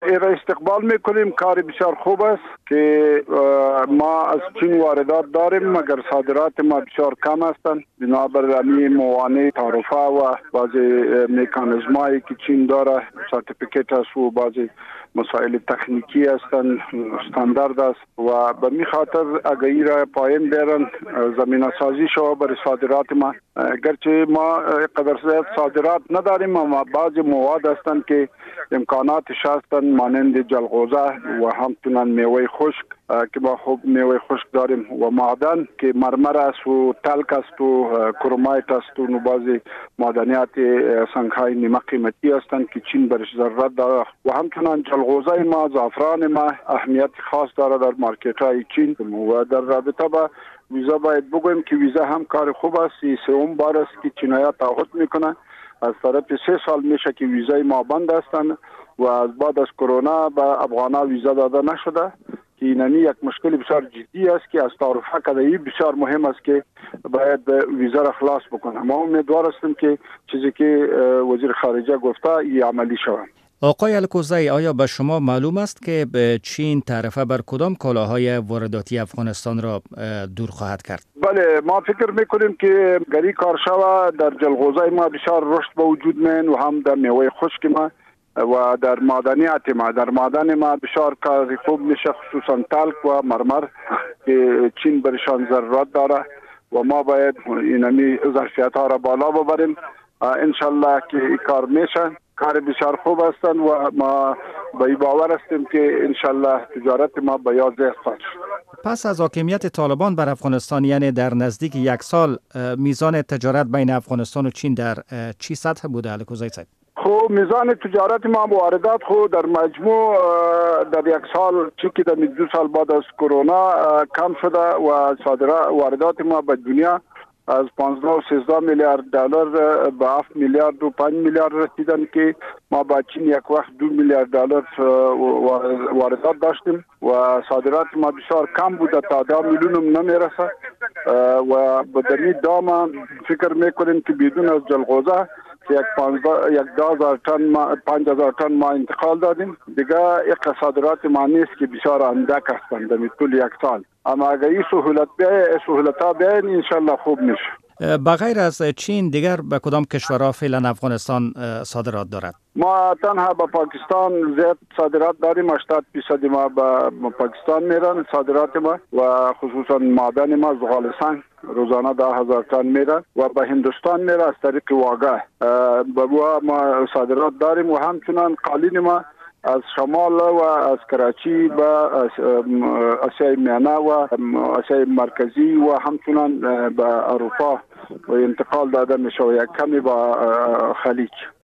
را استقبال میکنیم. کار بسیار خوب است که ما از چین واردات داریم مگر صادرات ما بسیار کم هستند. بنابر همین موانع تعرفه و بعضی مکانیزمایی که چین داره، سرتیفیکیت است و بعضی مسائل تکنیکی هستند، استاندارد است و به می خاطر اگه را پایین بیارن زمینه سازی شو برای صادرات ما. گرچه ما قدر زیاد صادرات نداریم اما بعضی مواد هستند که امکاناتش هستند مانند جلغوزه و همچنین میوه خشک که ما خوب میوه خشک داریم و معدن که مرمر است و تلک است و کرومایت است و بعضی معدنیات سنگ‌های نیمه قیمتی هستند که چین برش ضرورت داره و همچنین جلغوزه ما، زعفران ما اهمیت خاص داره در مارکت‌های چین. و در رابطه با ویزا باید بگویم که ویزا هم کار خوب است. سوم بار است که چینایان تعهد میکنه. از طرف 3 سال میشه که ویزای ما بند هستند و از بعد از کرونا به افغانا ویزا داده نشده که اینمی یک مشکل بسیار جدی است که از تعرفه کدایی بسیار مهم است که باید ویزا را خلاص بکنه. ما امیدوار هستیم که چیزی که وزیر خارجه گفته این عملی شود. آقای الکوزی، آیا به شما معلوم است که چین تعرفه بر کدام کالاهای وارداتی افغانستان را دور خواهد کرد؟ بله، ما فکر میکنیم که گری کار شود در جلغوزه ما بسیار رشد به وجود میاد و هم در میوه خشک ما و در معدنیات ما. در معدن ما بسیار کار خوب میشه، خصوصا تلک و مرمر که چین برشان ضرورت داره و ما باید اینمی ظرفیت ها را بالا ببریم. انشالله که این کار میشه. کار بسیار خوب هستند و ما به باور هستیم که انشالله تجارت ما به یاد خواهد شد. پس از حاکمیت طالبان بر افغانستان، یعنی در نزدیک 1 سال، میزان تجارت بین افغانستان و چین در چی سطح بوده الکوزی صاحب؟ خب میزان تجارت ما واردات خود در مجموع در 1 سال چیزی در 2 سال بعد از کرونا کم شده و واردات ما به دنیا از 15 و 13 میلیارد دلار به 7 میلیارد و 5 میلیارد رسیدن که ما با چین یک وقت 2 میلیارد دلار واردات داشتیم و صادرات ما بسیار کم بوده تا 10 میلیون نمیرسه و به دلیل دام فکر میکنیم که بدون از جلغوزه یک 5000 تن ما انتقال دادیم دیگه. یک صادرات ما نیست که بسیار اندک هستند در طول 1 سال، اما اگر این سهولت ها بیاین انشالله خوب میشه. بغیر از چین دیگر به کدام کشورها فعلا افغانستان صادرات دارد؟ ما تنها به پاکستان زیاد صادرات داریم. 80% ما به پاکستان میرن صادرات ما و خصوصا معدن ما زغال سنگ روزانه 10,000 تن میره و به هندوستان میره از طریق واگه. به ما صادرات داریم و همچنان قالین ما از شمال و از کراچی به آسیای میانه و آسیای مرکزی و همچنان به اروپا و انتقال داده میشه و یک کمی به خلیج.